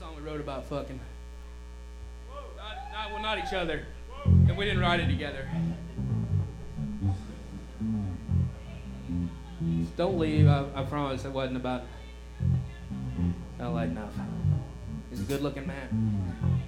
song we wrote about fucking. Not each other. And we didn't write it together. Don't leave. I promise it wasn't about. Not light enough. He's a good-looking man.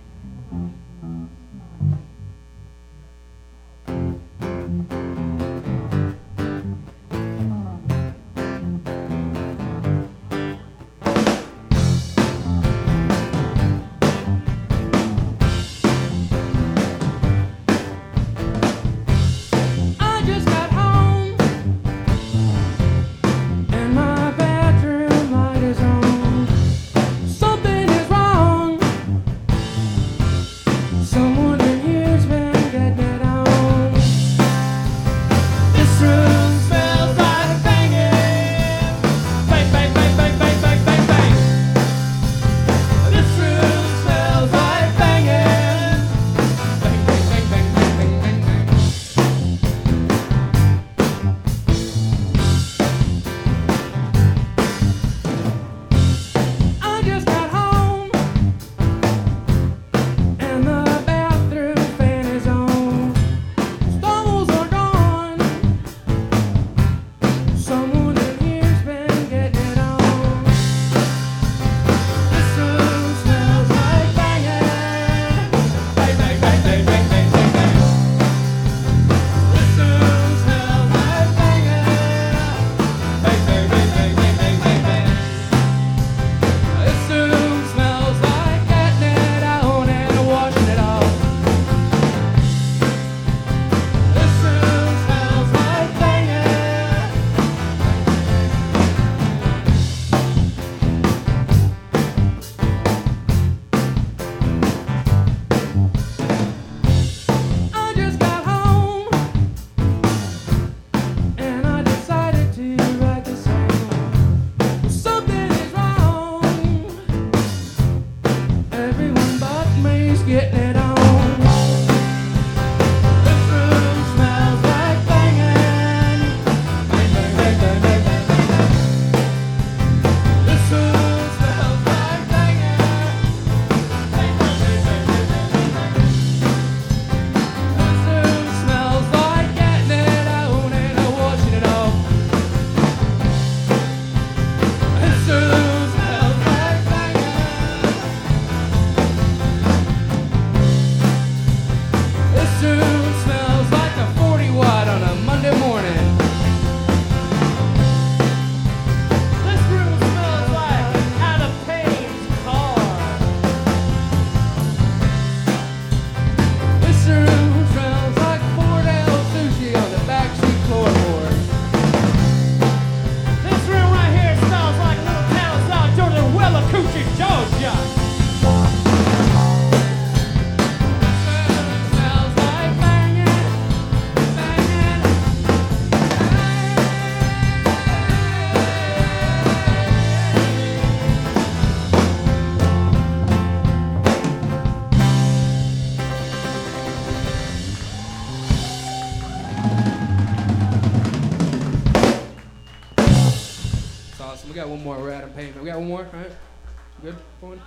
We got one more Rat and Pavement. We got one more, right? Good? One?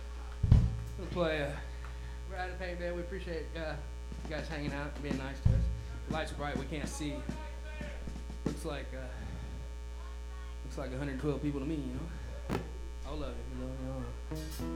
We'll play Rat and Pavement. We appreciate you guys hanging out and being nice to us. The lights are bright. We can't see. Looks like 112 people to me, you know? I love it. You know?